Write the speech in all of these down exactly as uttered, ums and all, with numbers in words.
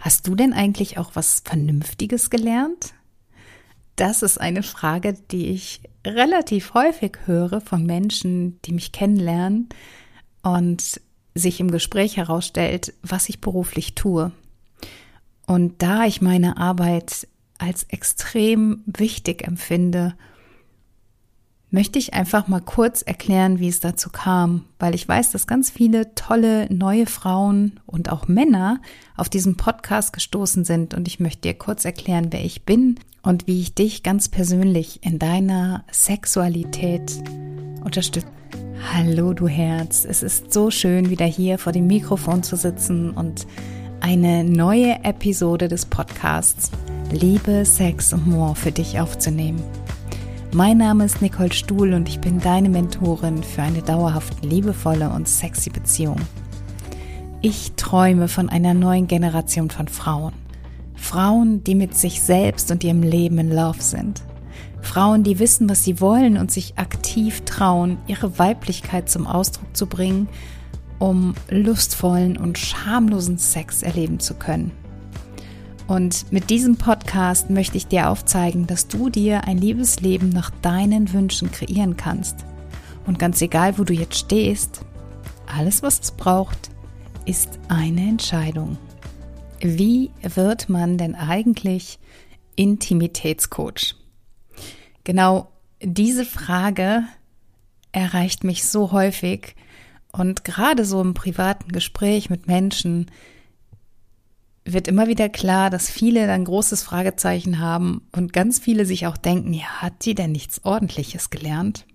Hast du denn eigentlich auch was Vernünftiges gelernt? Das ist eine Frage, die ich relativ häufig höre von Menschen, die mich kennenlernen und sich im Gespräch herausstellt, was ich beruflich tue. Und da ich meine Arbeit als extrem wichtig empfinde, möchte ich einfach mal kurz erklären, wie es dazu kam, weil ich weiß, dass ganz viele tolle neue Frauen und auch Männer auf diesen Podcast gestoßen sind und ich möchte dir kurz erklären, wer ich bin und wie ich dich ganz persönlich in deiner Sexualität unterstütze. Hallo du Herz, es ist so schön, wieder hier vor dem Mikrofon zu sitzen und eine neue Episode des Podcasts Liebe, Sex und More für dich aufzunehmen. Mein Name ist Nicole Stuhl und ich bin deine Mentorin für eine dauerhaft liebevolle und sexy Beziehung. Ich träume von einer neuen Generation von Frauen. Frauen, die mit sich selbst und ihrem Leben in Love sind. Frauen, die wissen, was sie wollen und sich aktiv trauen, ihre Weiblichkeit zum Ausdruck zu bringen, um lustvollen und schamlosen Sex erleben zu können. Und mit diesem Podcast möchte ich dir aufzeigen, dass du dir ein Liebesleben nach deinen Wünschen kreieren kannst. Und ganz egal, wo du jetzt stehst, alles, was es braucht, ist eine Entscheidung. Wie wird man denn eigentlich Intimitätscoach? Genau diese Frage erreicht mich so häufig und gerade so im privaten Gespräch mit Menschen wird immer wieder klar, dass viele dann großes Fragezeichen haben und ganz viele sich auch denken, ja, hat die denn nichts Ordentliches gelernt?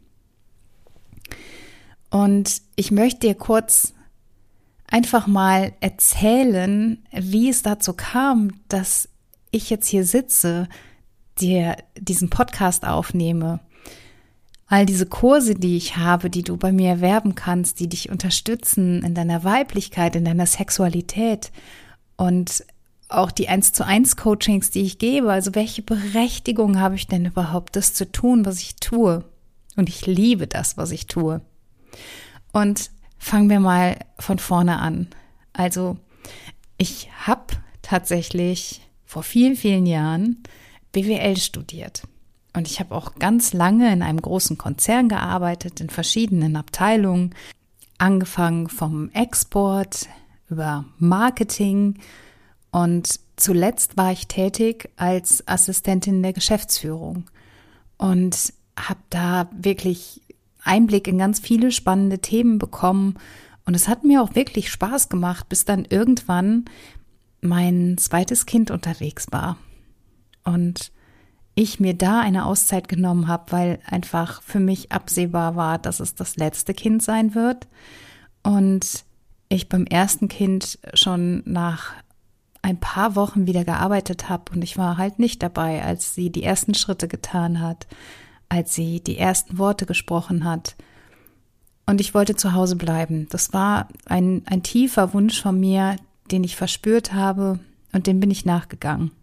Und ich möchte dir kurz einfach mal erzählen, wie es dazu kam, dass ich jetzt hier sitze, dir diesen Podcast aufnehme. All diese Kurse, die ich habe, die du bei mir erwerben kannst, die dich unterstützen in deiner Weiblichkeit, in deiner Sexualität. Und auch die eins zu eins Coachings, die ich gebe, also welche Berechtigung habe ich denn überhaupt, das zu tun, was ich tue? Und ich liebe das, was ich tue. Und fangen wir mal von vorne an. Also ich habe tatsächlich vor vielen, vielen Jahren B W L studiert. Und ich habe auch ganz lange in einem großen Konzern gearbeitet, in verschiedenen Abteilungen, angefangen vom Export über Marketing und zuletzt war ich tätig als Assistentin der Geschäftsführung und habe da wirklich Einblick in ganz viele spannende Themen bekommen und es hat mir auch wirklich Spaß gemacht, bis dann irgendwann mein zweites Kind unterwegs war und ich mir da eine Auszeit genommen habe, weil einfach für mich absehbar war, dass es das letzte Kind sein wird und ich beim ersten Kind schon nach ein paar Wochen wieder gearbeitet habe und ich war halt nicht dabei, als sie die ersten Schritte getan hat, als sie die ersten Worte gesprochen hat und ich wollte zu Hause bleiben. Das war ein, ein tiefer Wunsch von mir, den ich verspürt habe und dem bin ich nachgegangen.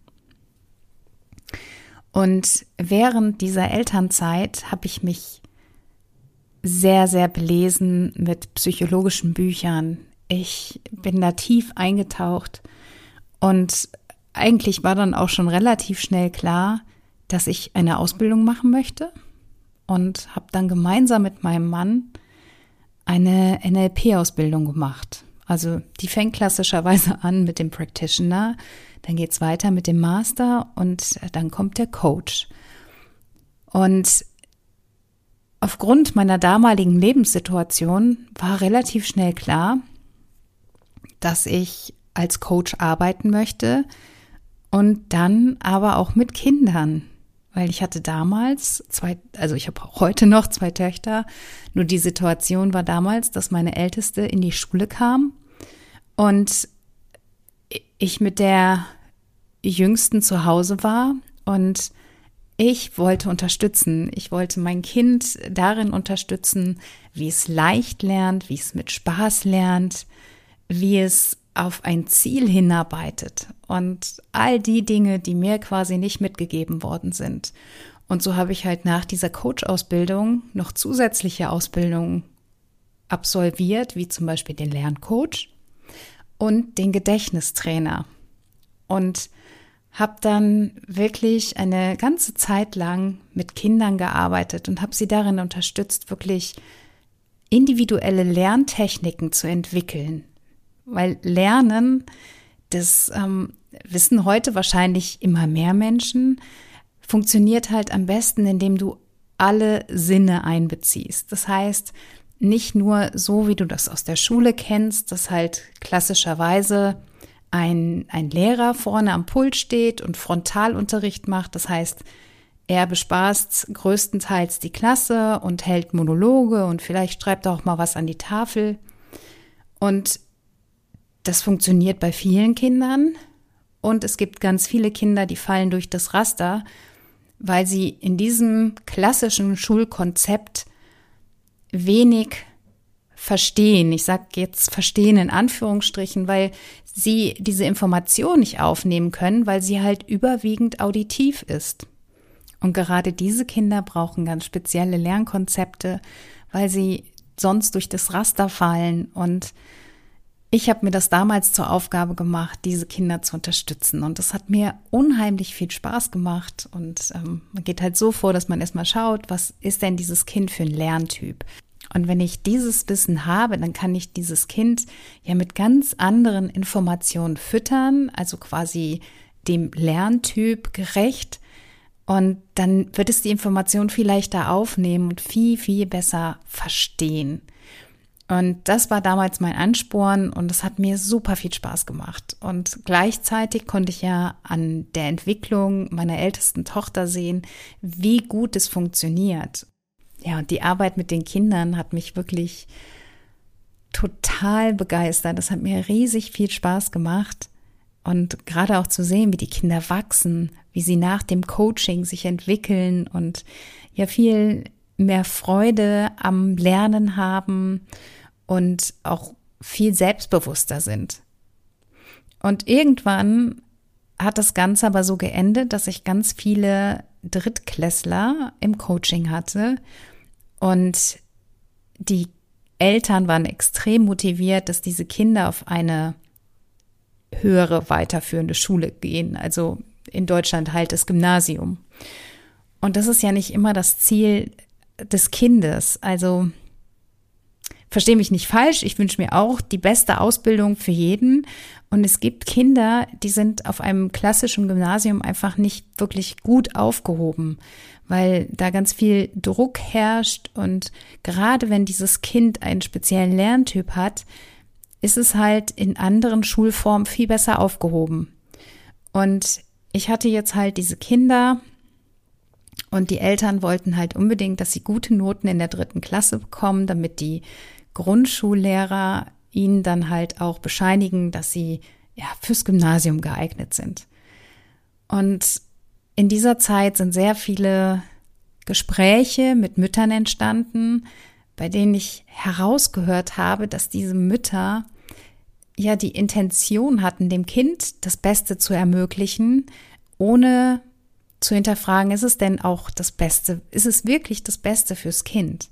Und während dieser Elternzeit habe ich mich sehr, sehr belesen mit psychologischen Büchern. Ich bin da tief eingetaucht und eigentlich war dann auch schon relativ schnell klar, dass ich eine Ausbildung machen möchte und habe dann gemeinsam mit meinem Mann eine N L P-Ausbildung gemacht. Also die fängt klassischerweise an mit dem Practitioner, dann geht's weiter mit dem Master und dann kommt der Coach. Und aufgrund meiner damaligen Lebenssituation war relativ schnell klar, dass ich als Coach arbeiten möchte und dann aber auch mit Kindern, weil ich hatte damals zwei, also ich habe auch heute noch zwei Töchter, nur die Situation war damals, dass meine Älteste in die Schule kam und ich mit der Jüngsten zu Hause war und ich wollte unterstützen. Ich wollte mein Kind darin unterstützen, wie es leicht lernt, wie es mit Spaß lernt, wie es auf ein Ziel hinarbeitet und all die Dinge, die mir quasi nicht mitgegeben worden sind. Und so habe ich halt nach dieser Coach-Ausbildung noch zusätzliche Ausbildungen absolviert, wie zum Beispiel den Lerncoach und den Gedächtnistrainer. und habe dann wirklich eine ganze Zeit lang mit Kindern gearbeitet und habe sie darin unterstützt, wirklich individuelle Lerntechniken zu entwickeln. Weil Lernen, das ähm, wissen heute wahrscheinlich immer mehr Menschen, funktioniert halt am besten, indem du alle Sinne einbeziehst. Das heißt, nicht nur so, wie du das aus der Schule kennst, dass halt klassischerweise ein, ein Lehrer vorne am Pult steht und Frontalunterricht macht. Das heißt, er bespaßt größtenteils die Klasse und hält Monologe und vielleicht schreibt er auch mal was an die Tafel. Und das funktioniert bei vielen Kindern. Und es gibt ganz viele Kinder, die fallen durch das Raster, weil sie in diesem klassischen Schulkonzept wenig verstehen. Ich sage jetzt verstehen in Anführungsstrichen, weil sie diese Information nicht aufnehmen können, weil sie halt überwiegend auditiv ist. Und gerade diese Kinder brauchen ganz spezielle Lernkonzepte, weil sie sonst durch das Raster fallen. Und ich habe mir das damals zur Aufgabe gemacht, diese Kinder zu unterstützen. Und das hat mir unheimlich viel Spaß gemacht. Und ähm, man geht halt so vor, dass man erstmal schaut, was ist denn dieses Kind für ein Lerntyp? Und wenn ich dieses Wissen habe, dann kann ich dieses Kind ja mit ganz anderen Informationen füttern, also quasi dem Lerntyp gerecht. Und dann wird es die Information viel leichter aufnehmen und viel, viel besser verstehen. Und das war damals mein Ansporn und es hat mir super viel Spaß gemacht. Und gleichzeitig konnte ich ja an der Entwicklung meiner ältesten Tochter sehen, wie gut es funktioniert. Ja, und die Arbeit mit den Kindern hat mich wirklich total begeistert. Das hat mir riesig viel Spaß gemacht. Und gerade auch zu sehen, wie die Kinder wachsen, wie sie nach dem Coaching sich entwickeln und ja viel mehr Freude am Lernen haben und auch viel selbstbewusster sind. Und irgendwann hat das Ganze aber so geendet, dass ich ganz viele Drittklässler im Coaching hatte und die Eltern waren extrem motiviert, dass diese Kinder auf eine höhere weiterführende Schule gehen, also in Deutschland halt das Gymnasium. Und das ist ja nicht immer das Ziel des Kindes. Also verstehe mich nicht falsch, ich wünsche mir auch die beste Ausbildung für jeden. Und es gibt Kinder, die sind auf einem klassischen Gymnasium einfach nicht wirklich gut aufgehoben, weil da ganz viel Druck herrscht. Und gerade wenn dieses Kind einen speziellen Lerntyp hat, ist es halt in anderen Schulformen viel besser aufgehoben. Und ich hatte jetzt halt diese Kinder und die Eltern wollten halt unbedingt, dass sie gute Noten in der dritten Klasse bekommen, damit die Grundschullehrer ihnen dann halt auch bescheinigen, dass sie ja fürs Gymnasium geeignet sind. Und in dieser Zeit sind sehr viele Gespräche mit Müttern entstanden, bei denen ich herausgehört habe, dass diese Mütter ja die Intention hatten, dem Kind das Beste zu ermöglichen, ohne zu hinterfragen, ist es denn auch das Beste, ist es wirklich das Beste fürs Kind?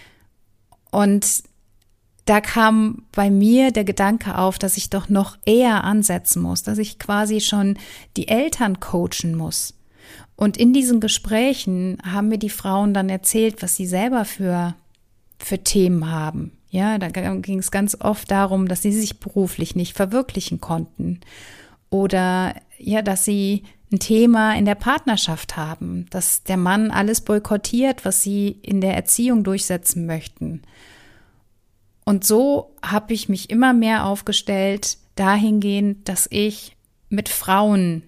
Und da kam bei mir der Gedanke auf, dass ich doch noch eher ansetzen muss, dass ich quasi schon die Eltern coachen muss. Und in diesen Gesprächen haben mir die Frauen dann erzählt, was sie selber für, für Themen haben. Ja, da ging es ganz oft darum, dass sie sich beruflich nicht verwirklichen konnten oder ja, dass sie ein Thema in der Partnerschaft haben, dass der Mann alles boykottiert, was sie in der Erziehung durchsetzen möchten. Und so habe ich mich immer mehr aufgestellt, dahingehend, dass ich mit Frauen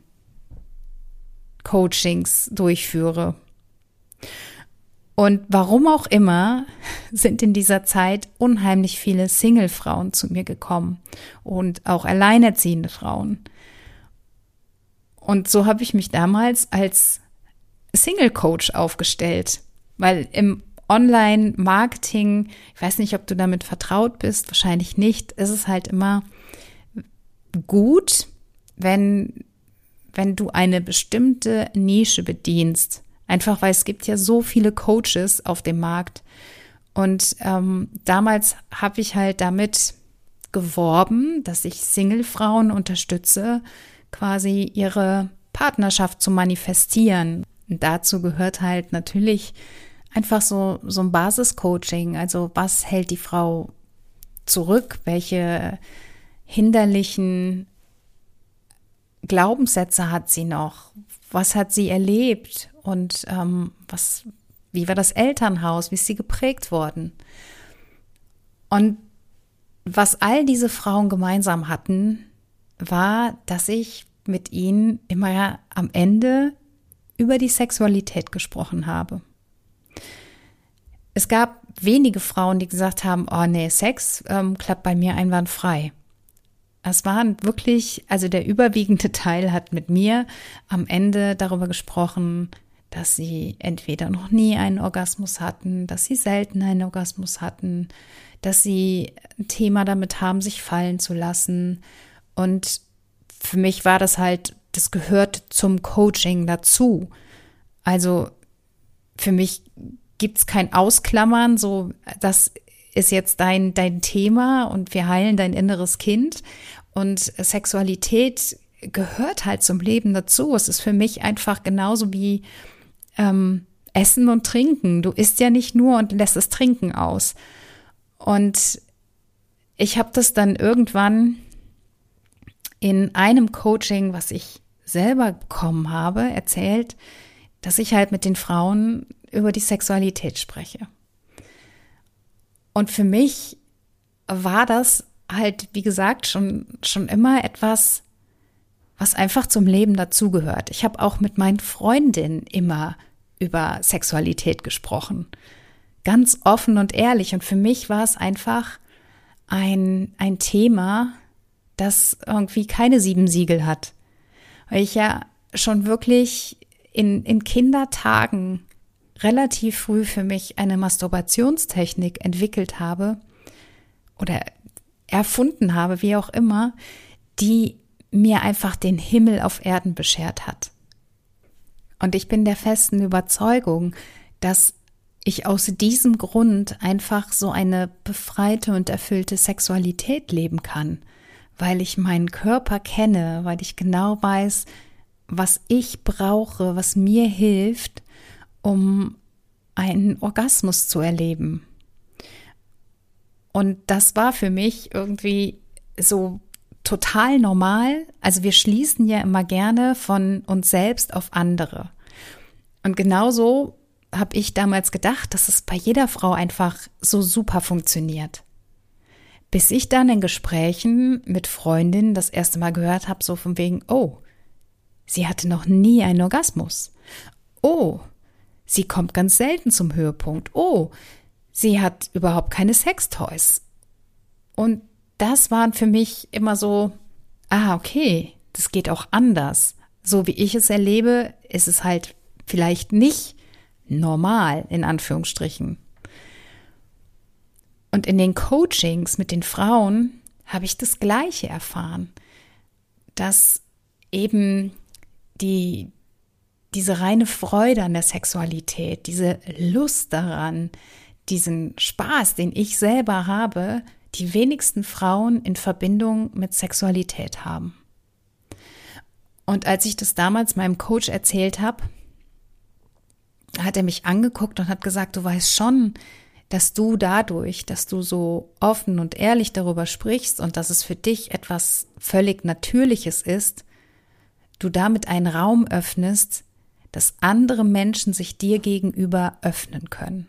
Coachings durchführe. Und warum auch immer sind in dieser Zeit unheimlich viele Single-Frauen zu mir gekommen und auch alleinerziehende Frauen. Und so habe ich mich damals als Single-Coach aufgestellt, weil im Online-Marketing, ich weiß nicht, ob du damit vertraut bist, wahrscheinlich nicht, ist es halt immer gut, wenn, wenn du eine bestimmte Nische bedienst. Einfach weil es gibt ja so viele Coaches auf dem Markt. Und ähm, damals habe ich halt damit geworben, dass ich Single-Frauen unterstütze, quasi ihre Partnerschaft zu manifestieren. Und dazu gehört halt natürlich einfach so, so ein Basiscoaching. Also was hält die Frau zurück? Welche hinderlichen Glaubenssätze hat sie noch? Was hat sie erlebt? Und ähm, was, wie war das Elternhaus? Wie ist sie geprägt worden? Und was all diese Frauen gemeinsam hatten, war, dass ich mit ihnen immer am Ende über die Sexualität gesprochen habe. Es gab wenige Frauen, die gesagt haben, oh nee, Sex ähm, klappt bei mir einwandfrei. Es waren wirklich, also der überwiegende Teil hat mit mir am Ende darüber gesprochen, dass sie entweder noch nie einen Orgasmus hatten, dass sie selten einen Orgasmus hatten, dass sie ein Thema damit haben, sich fallen zu lassen. Und für mich war das halt, das gehört zum Coaching dazu. Also für mich gibt es kein Ausklammern, so das ist jetzt dein, dein Thema und wir heilen dein inneres Kind. Und Sexualität gehört halt zum Leben dazu. Es ist für mich einfach genauso wie ähm, Essen und Trinken. Du isst ja nicht nur und lässt das Trinken aus. Und ich habe das dann irgendwann in einem Coaching, was ich selber bekommen habe, erzählt, dass ich halt mit den Frauen über die Sexualität spreche. Und für mich war das halt, wie gesagt, schon, schon immer etwas, was einfach zum Leben dazugehört. Ich habe auch mit meinen Freundinnen immer über Sexualität gesprochen. Ganz offen und ehrlich. Und für mich war es einfach ein, ein Thema, das irgendwie keine sieben Siegel hat. Weil ich ja schon wirklich in, in Kindertagen relativ früh für mich eine Masturbationstechnik entwickelt habe oder erfunden habe, wie auch immer, die mir einfach den Himmel auf Erden beschert hat. Und ich bin der festen Überzeugung, dass ich aus diesem Grund einfach so eine befreite und erfüllte Sexualität leben kann, weil ich meinen Körper kenne, weil ich genau weiß, was ich brauche, was mir hilft, um einen Orgasmus zu erleben. Und das war für mich irgendwie so total normal. Also wir schließen ja immer gerne von uns selbst auf andere. Und genauso habe ich damals gedacht, dass es bei jeder Frau einfach so super funktioniert. Bis ich dann in Gesprächen mit Freundinnen das erste Mal gehört habe, so von wegen, oh, sie hatte noch nie einen Orgasmus. Oh, sie kommt ganz selten zum Höhepunkt. Oh, sie hat überhaupt keine Sextoys. Und das waren für mich immer so, ah, okay, das geht auch anders. So wie ich es erlebe, ist es halt vielleicht nicht normal, in Anführungsstrichen. Und in den Coachings mit den Frauen habe ich das Gleiche erfahren, dass eben die, diese reine Freude an der Sexualität, diese Lust daran, diesen Spaß, den ich selber habe, die wenigsten Frauen in Verbindung mit Sexualität haben. Und als ich das damals meinem Coach erzählt habe, hat er mich angeguckt und hat gesagt, du weißt schon, dass du dadurch, dass du so offen und ehrlich darüber sprichst und dass es für dich etwas völlig Natürliches ist, du damit einen Raum öffnest, dass andere Menschen sich dir gegenüber öffnen können.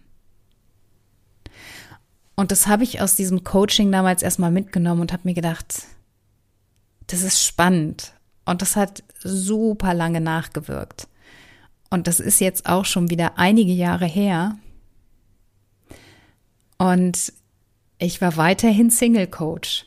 Und das habe ich aus diesem Coaching damals erstmal mitgenommen und habe mir gedacht, das ist spannend. Und das hat super lange nachgewirkt. Und das ist jetzt auch schon wieder einige Jahre her. Und ich war weiterhin Single-Coach.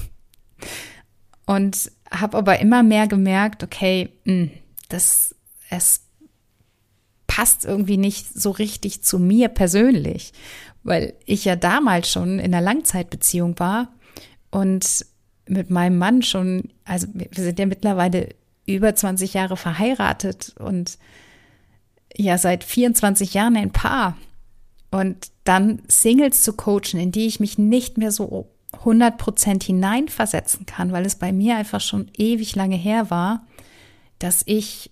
Und habe aber immer mehr gemerkt, okay, mh, das, es passt irgendwie nicht so richtig zu mir persönlich, weil ich ja damals schon in einer Langzeitbeziehung war und mit meinem Mann schon, also wir sind ja mittlerweile über zwanzig Jahre verheiratet und ja seit vierundzwanzig Jahren ein Paar. Und dann Singles zu coachen, in die ich mich nicht mehr so hundert Prozent hineinversetzen kann, weil es bei mir einfach schon ewig lange her war, dass ich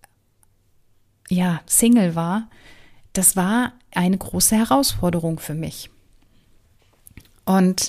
ja Single war. Das war eine große Herausforderung für mich. Und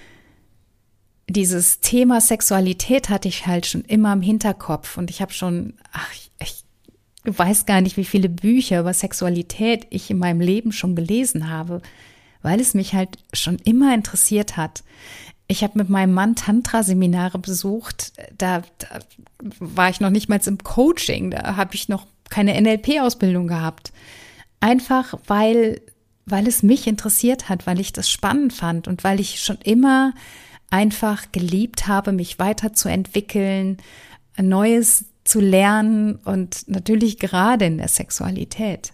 dieses Thema Sexualität hatte ich halt schon immer im Hinterkopf und ich habe schon, ach, ich weiß gar nicht, wie viele Bücher über Sexualität ich in meinem Leben schon gelesen habe, weil es mich halt schon immer interessiert hat. Ich habe mit meinem Mann Tantra-Seminare besucht, da, da war ich noch nicht mal im Coaching, da habe ich noch keine N L P-Ausbildung gehabt. Einfach, weil, weil es mich interessiert hat, weil ich das spannend fand und weil ich schon immer einfach geliebt habe, mich weiterzuentwickeln, Neues zu lernen und natürlich gerade in der Sexualität.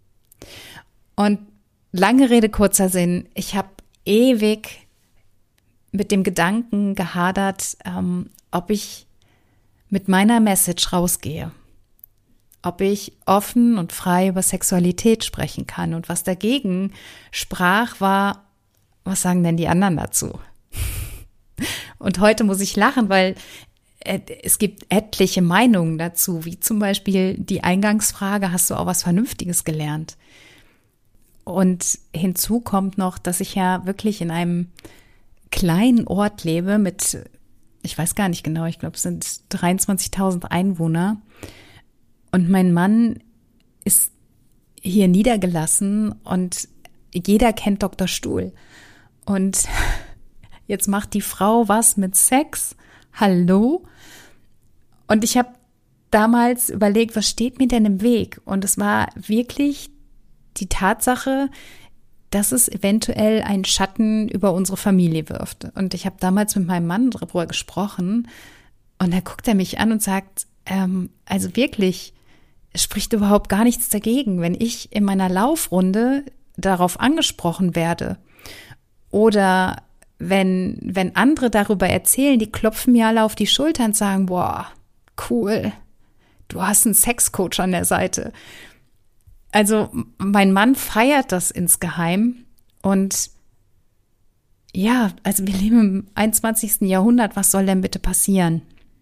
Und lange Rede, kurzer Sinn, ich habe ewig mit dem Gedanken gehadert, ähm, ob ich mit meiner Message rausgehe, ob ich offen und frei über Sexualität sprechen kann. Und was dagegen sprach, war, was sagen denn die anderen dazu? Und heute muss ich lachen, weil es gibt etliche Meinungen dazu, wie zum Beispiel die Eingangsfrage, hast du auch was Vernünftiges gelernt? Und hinzu kommt noch, dass ich ja wirklich in einem kleinen Ort lebe mit, ich weiß gar nicht genau, ich glaube, es sind dreiundzwanzigtausend Einwohner. Und mein Mann ist hier niedergelassen und jeder kennt Doktor Stuhl. Und jetzt macht die Frau was mit Sex. Hallo? Und ich habe damals überlegt, was steht mir denn im Weg? Und es war wirklich die Tatsache, dass es eventuell einen Schatten über unsere Familie wirft. Und ich habe damals mit meinem Mann darüber gesprochen und da guckt er mich an und sagt, ähm, also wirklich, es spricht überhaupt gar nichts dagegen, wenn ich in meiner Laufrunde darauf angesprochen werde oder wenn, wenn andere darüber erzählen, die klopfen mir alle auf die Schulter und sagen, boah, cool, du hast einen Sexcoach an der Seite. Also mein Mann feiert das insgeheim und ja, also wir leben im einundzwanzigsten Jahrhundert, was soll denn bitte passieren?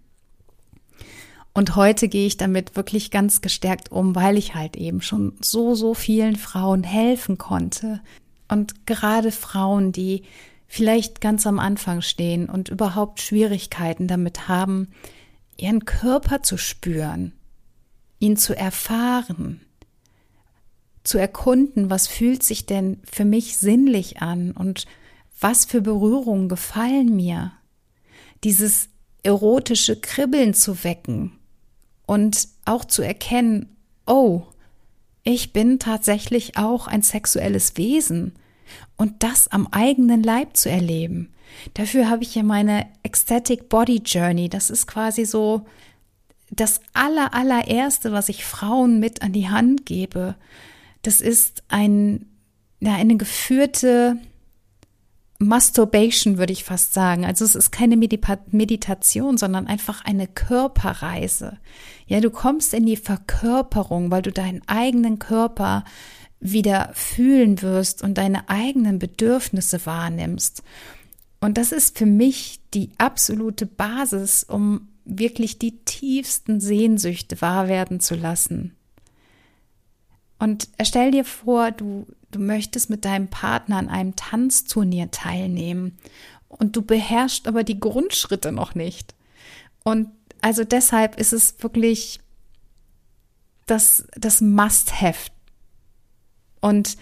Und heute gehe ich damit wirklich ganz gestärkt um, weil ich halt eben schon so, so vielen Frauen helfen konnte. Und gerade Frauen, die vielleicht ganz am Anfang stehen und überhaupt Schwierigkeiten damit haben, ihren Körper zu spüren, ihn zu erfahren, zu erkunden, was fühlt sich denn für mich sinnlich an und was für Berührungen gefallen mir, dieses erotische Kribbeln zu wecken und auch zu erkennen, oh, ich bin tatsächlich auch ein sexuelles Wesen und das am eigenen Leib zu erleben. Dafür habe ich ja meine Ecstatic Body Journey, das ist quasi so das aller, allererste, was ich Frauen mit an die Hand gebe. Das ist ein, ja, eine geführte Masturbation, würde ich fast sagen. Also es ist keine Meditation, sondern einfach eine Körperreise. Ja, du kommst in die Verkörperung, weil du deinen eigenen Körper wieder fühlen wirst und deine eigenen Bedürfnisse wahrnimmst. Und das ist für mich die absolute Basis, um wirklich die tiefsten Sehnsüchte wahr werden zu lassen. Und stell dir vor, du, du möchtest mit deinem Partner an einem Tanzturnier teilnehmen und du beherrschst aber die Grundschritte noch nicht. Und also deshalb ist es wirklich das, das Must-Have. Und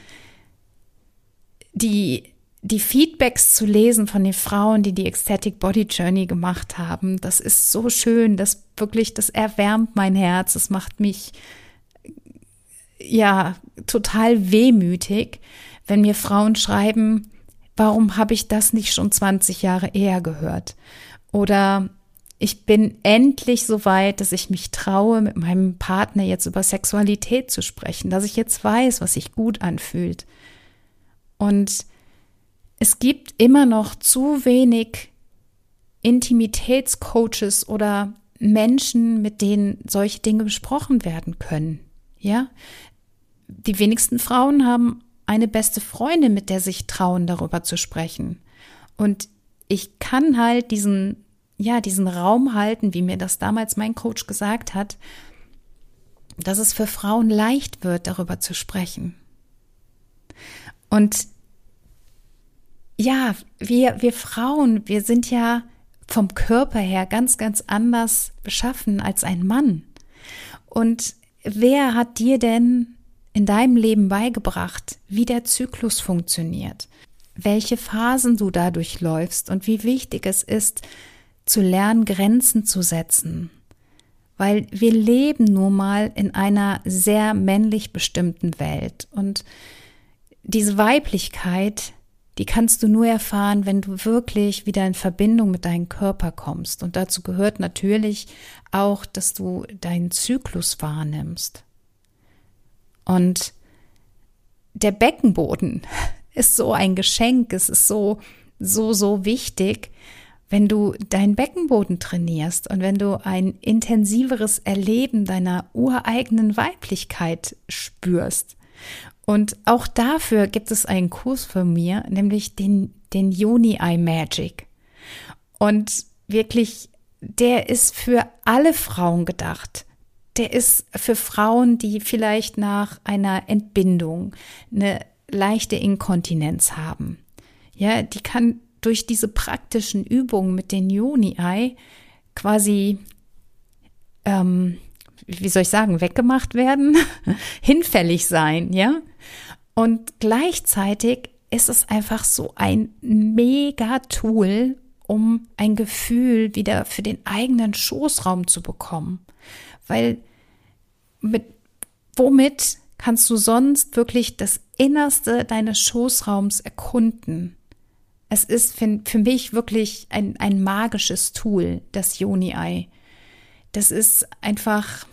die, die Feedbacks zu lesen von den Frauen, die die Ecstatic Body Journey gemacht haben, das ist so schön, das wirklich, das erwärmt mein Herz, das macht mich ja total wehmütig, wenn mir Frauen schreiben, warum habe ich das nicht schon zwanzig Jahre eher gehört? Oder ich bin endlich so weit, dass ich mich traue, mit meinem Partner jetzt über Sexualität zu sprechen, dass ich jetzt weiß, was sich gut anfühlt. Und es gibt immer noch zu wenig Intimitätscoaches oder Menschen, mit denen solche Dinge besprochen werden können. Ja, die wenigsten Frauen haben eine beste Freundin, mit der sich trauen, darüber zu sprechen. Und ich kann halt diesen, ja, diesen Raum halten, wie mir das damals mein Coach gesagt hat, dass es für Frauen leicht wird, darüber zu sprechen. Und ja, wir, wir Frauen, wir sind ja vom Körper her ganz, ganz anders beschaffen als ein Mann. Und wer hat dir denn in deinem Leben beigebracht, wie der Zyklus funktioniert, welche Phasen du da durchläufst und wie wichtig es ist, zu lernen, Grenzen zu setzen? Weil wir leben nun mal in einer sehr männlich bestimmten Welt und diese Weiblichkeit, die kannst du nur erfahren, wenn du wirklich wieder in Verbindung mit deinem Körper kommst. Und dazu gehört natürlich auch, dass du deinen Zyklus wahrnimmst. Und der Beckenboden ist so ein Geschenk, es ist so, so, so wichtig, wenn du deinen Beckenboden trainierst und wenn du ein intensiveres Erleben deiner ureigenen Weiblichkeit spürst. Und auch dafür gibt es einen Kurs von mir, nämlich den, den Yoni Eye Magic. Und wirklich, der ist für alle Frauen gedacht. Der ist für Frauen, die vielleicht nach einer Entbindung eine leichte Inkontinenz haben. Ja, die kann durch diese praktischen Übungen mit den Yoni Eye quasi, ähm, wie soll ich sagen, weggemacht werden, hinfällig sein, ja. Und gleichzeitig ist es einfach so ein Mega-Tool, um ein Gefühl wieder für den eigenen Schoßraum zu bekommen. Weil mit, womit kannst du sonst wirklich das Innerste deines Schoßraums erkunden? Es ist für, für mich wirklich ein, ein magisches Tool, das Yoni Eye. Das ist einfach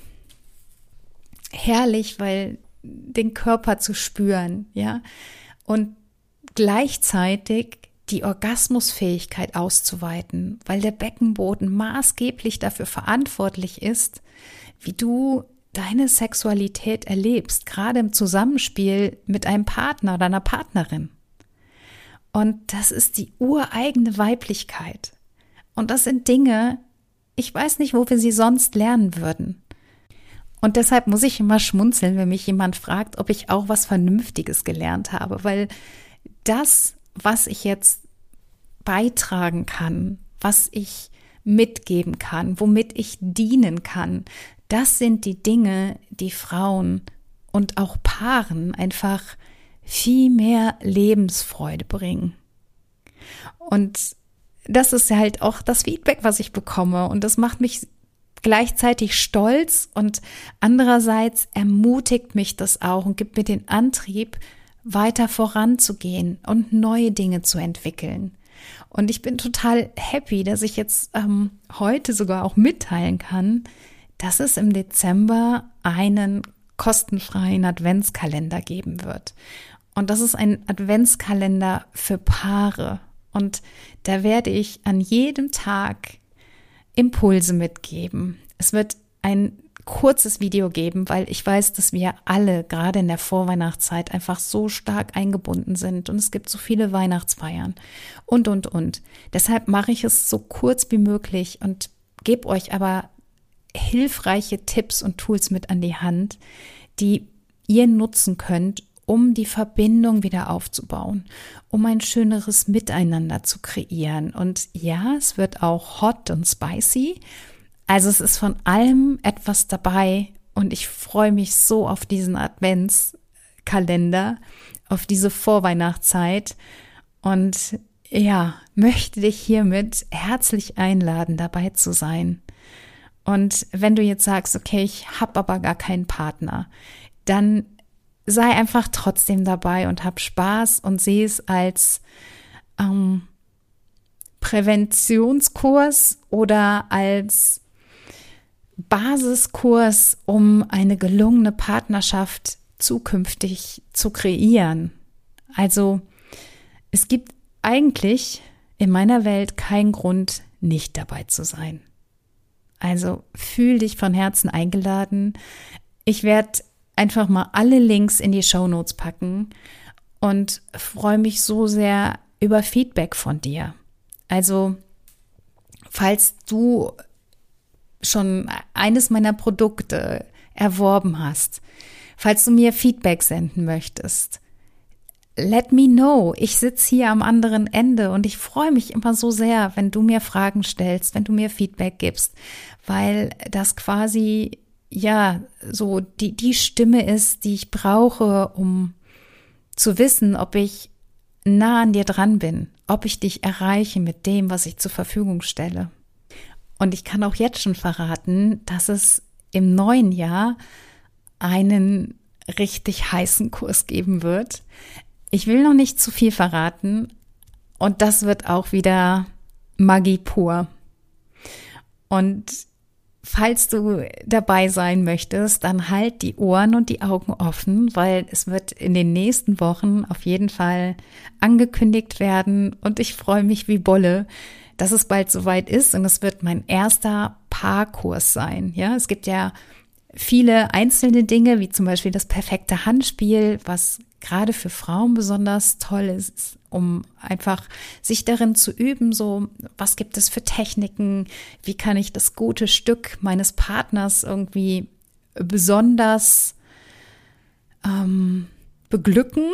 herrlich, weil den Körper zu spüren, ja, und gleichzeitig die Orgasmusfähigkeit auszuweiten, weil der Beckenboden maßgeblich dafür verantwortlich ist, wie du deine Sexualität erlebst, gerade im Zusammenspiel mit einem Partner oder einer Partnerin. Und das ist die ureigene Weiblichkeit. Und das sind Dinge, ich weiß nicht, wo wir sie sonst lernen würden. Und deshalb muss ich immer schmunzeln, wenn mich jemand fragt, ob ich auch was Vernünftiges gelernt habe, weil das, was ich jetzt beitragen kann, was ich mitgeben kann, womit ich dienen kann, das sind die Dinge, die Frauen und auch Paaren einfach viel mehr Lebensfreude bringen. Und das ist halt auch das Feedback, was ich bekomme, und das macht mich gleichzeitig stolz und andererseits ermutigt mich das auch und gibt mir den Antrieb, weiter voranzugehen und neue Dinge zu entwickeln. Und ich bin total happy, dass ich jetzt ähm, heute sogar auch mitteilen kann, dass es im Dezember einen kostenfreien Adventskalender geben wird. Und das ist ein Adventskalender für Paare. Und da werde ich an jedem Tag Impulse mitgeben. Es wird ein kurzes Video geben, weil ich weiß, dass wir alle gerade in der Vorweihnachtszeit einfach so stark eingebunden sind und es gibt so viele Weihnachtsfeiern und, und, und. Deshalb mache ich es so kurz wie möglich und gebe euch aber hilfreiche Tipps und Tools mit an die Hand, die ihr nutzen könnt, um die Verbindung wieder aufzubauen, um ein schöneres Miteinander zu kreieren. Und ja, es wird auch hot und spicy. Also es ist von allem etwas dabei und ich freue mich so auf diesen Adventskalender, auf diese Vorweihnachtszeit und ja, möchte dich hiermit herzlich einladen, dabei zu sein. Und wenn du jetzt sagst, okay, ich habe aber gar keinen Partner, dann sei einfach trotzdem dabei und hab Spaß und sehe es als ähm, Präventionskurs oder als Basiskurs, um eine gelungene Partnerschaft zukünftig zu kreieren. Also es gibt eigentlich in meiner Welt keinen Grund, nicht dabei zu sein. Also fühl dich von Herzen eingeladen. Ich werde einfach mal alle Links in die Shownotes packen und freue mich so sehr über Feedback von dir. Also, falls du schon eines meiner Produkte erworben hast, falls du mir Feedback senden möchtest, let me know. Ich sitze hier am anderen Ende und ich freue mich immer so sehr, wenn du mir Fragen stellst, wenn du mir Feedback gibst, weil das quasi, ja, so die, die Stimme ist, die ich brauche, um zu wissen, ob ich nah an dir dran bin, ob ich dich erreiche mit dem, was ich zur Verfügung stelle. Und ich kann auch jetzt schon verraten, dass es im neuen Jahr einen richtig heißen Kurs geben wird. Ich will noch nicht zu viel verraten und das wird auch wieder Magie pur. Und falls du dabei sein möchtest, dann halt die Ohren und die Augen offen, weil es wird in den nächsten Wochen auf jeden Fall angekündigt werden und ich freue mich wie Bolle, dass es bald soweit ist und es wird mein erster Paarkurs sein. Ja, es gibt ja viele einzelne Dinge, wie zum Beispiel das perfekte Handspiel, was gerade für Frauen besonders toll ist, um einfach sich darin zu üben, so was gibt es für Techniken, wie kann ich das gute Stück meines Partners irgendwie besonders ähm, beglücken.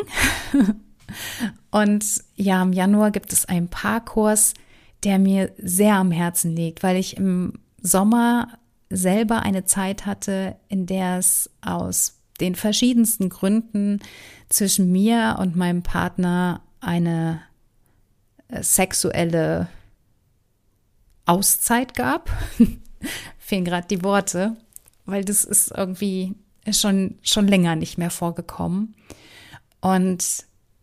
Und ja, im Januar gibt es einen Paarkurs, der mir sehr am Herzen liegt, weil ich im Sommer selber eine Zeit hatte, in der es aus den verschiedensten Gründen zwischen mir und meinem Partner eine sexuelle Auszeit gab. Fehlen gerade die Worte, weil das ist irgendwie schon, schon länger nicht mehr vorgekommen. Und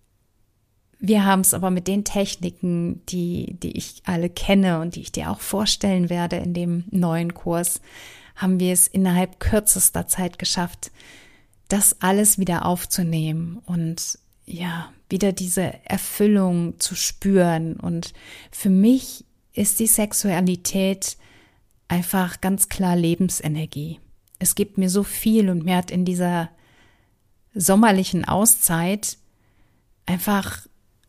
wir haben es aber mit den Techniken, die, die ich alle kenne und die ich dir auch vorstellen werde in dem neuen Kurs, haben wir es innerhalb kürzester Zeit geschafft, das alles wieder aufzunehmen und ja, wieder diese Erfüllung zu spüren. Und für mich ist die Sexualität einfach ganz klar Lebensenergie. Es gibt mir so viel und mir hat in dieser sommerlichen Auszeit einfach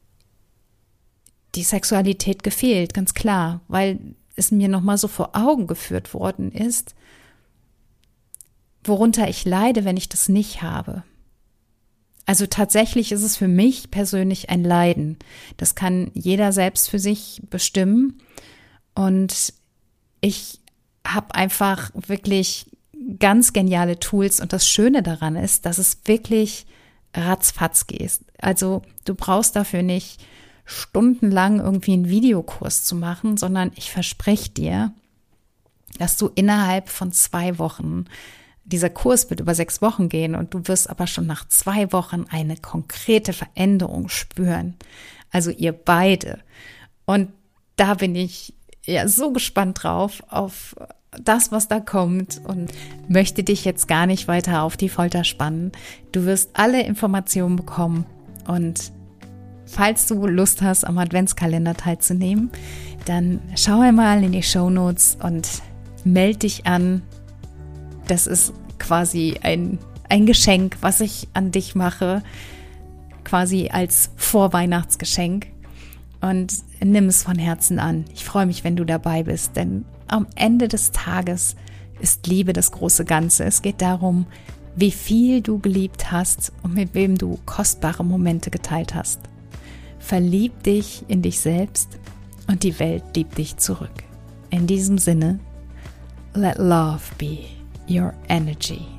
die Sexualität gefehlt, ganz klar, weil es mir nochmal so vor Augen geführt worden ist, worunter ich leide, wenn ich das nicht habe. Also tatsächlich ist es für mich persönlich ein Leiden. Das kann jeder selbst für sich bestimmen. Und ich habe einfach wirklich ganz geniale Tools. Und das Schöne daran ist, dass es wirklich ratzfatz geht. Also du brauchst dafür nicht stundenlang irgendwie einen Videokurs zu machen, sondern ich verspreche dir, dass du innerhalb von zwei Wochen, dieser Kurs wird über sechs Wochen gehen und du wirst aber schon nach zwei Wochen eine konkrete Veränderung spüren. Also ihr beide. Und da bin ich ja so gespannt drauf, auf das, was da kommt und möchte dich jetzt gar nicht weiter auf die Folter spannen. Du wirst alle Informationen bekommen und falls du Lust hast, am Adventskalender teilzunehmen, dann schau einmal in die Shownotes und melde dich an. Das ist quasi ein, ein Geschenk, was ich an dich mache, quasi als Vorweihnachtsgeschenk. Und nimm es von Herzen an. Ich freue mich, wenn du dabei bist, denn am Ende des Tages ist Liebe das große Ganze. Es geht darum, wie viel du geliebt hast und mit wem du kostbare Momente geteilt hast. Verlieb dich in dich selbst und die Welt liebt dich zurück. In diesem Sinne, let love be your energy.